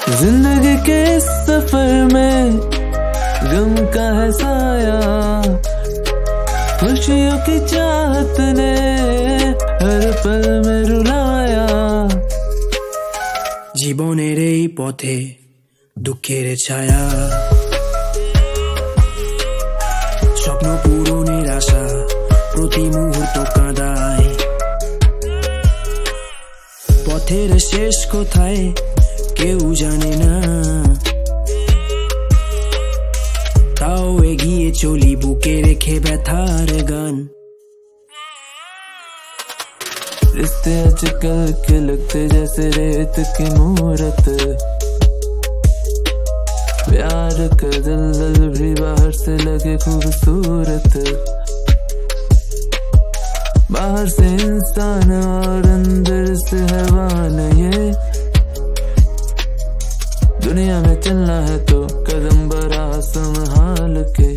जिंदगी के इस सफर में गम का है साया, खुशियों की चाहत ने हर पल में रुलाया। জীবনের এই পথে দুঃখের ছায়া, স্বপ্ন পূরণের আশা প্রতি মুহূর্ত কাঁদায়। পথের শেষ কোথায় কেউ জানে না, তাও এগিয়ে চলি বুকে রেখে ব্যথার গান। रिश्ते आजकल के लगते जैसे रेत की मूरत, प्यार का दलदल भी बाहर से लगे खूबसूरत। बाहर से इंसान और अंदर से हैवान, ये दुनिया में चलना है तो कदम बड़ा संभाल के।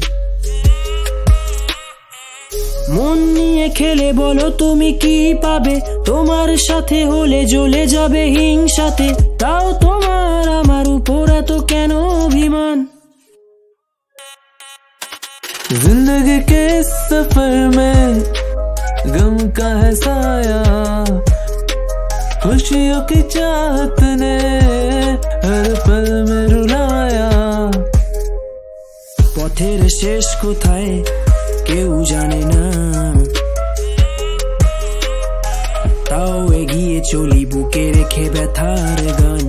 মন নিয়ে খেলে বলো তুমি কি পাবে, তোমার সাথে হলে জ্বলে যাবে হিংসাতে, তাও তোমার আমার উপর এত কেন অভিমান। जिंदगी के इस सफर में गम का है साया, खुशियों की चाहत ने हर पल में रुलाया। পথের শেষ কোথায় কেউ জানে না, তাও এগিয়ে চলি বুকে রেখে ব্যথার গান।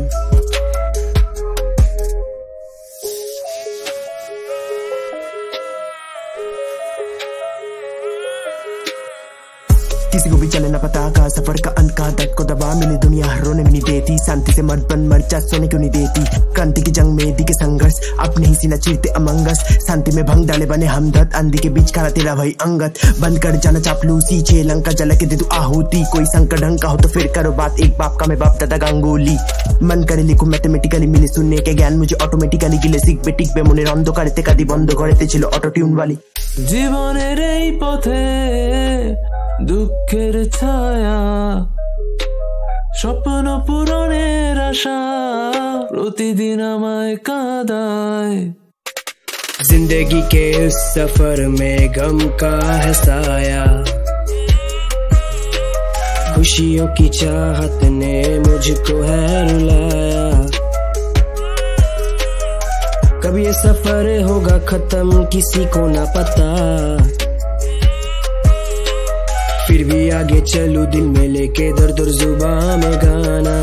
किसी को भी चले ना पता का सफर का अंत का, दर्द को दबा मिली दुनिया रोने भी नहीं देती, शांति से मर्दपन मर्चा सोने क्यों नहीं देती। क्रांति की जंग में दी के संघर्ष अपने ही सीना चीरते अमंगस, शांति में भंग डाले बने हमदर्द, आंधी के बीच खड़ा तेरा भाई अंगत। बंद कर जाना चापलूसी, छह लंका जला के दे तू आहुति, कोई संकट ढंग का हो तो फिर करो बात, एक बाप का मैं बाप दादा गांगुली। मन करे लिखो मैथमेटिकली मिले सुनने के ज्ञान मुझे ऑटोमेटिकली गिले শিখবে টিকবে মনের অন্ধকারেতে কাঁদি বন্ধ করেতে ছিল অটো টিউন वाली। জীবনের এই পথে দুঃখের ছায়া, স্বপ্ন পূরণের আশা প্রতিদিন আমায় কাঁদায়। जिंदगी के इस सफर में गम का है साया, खुशियों की चाहत ने मुझको है रुलाया। कब ये सफर होगा खत्म किसी को ना पता, फिर भी आगे चलूं दिल में लेके दर्द और जुबान में गाना।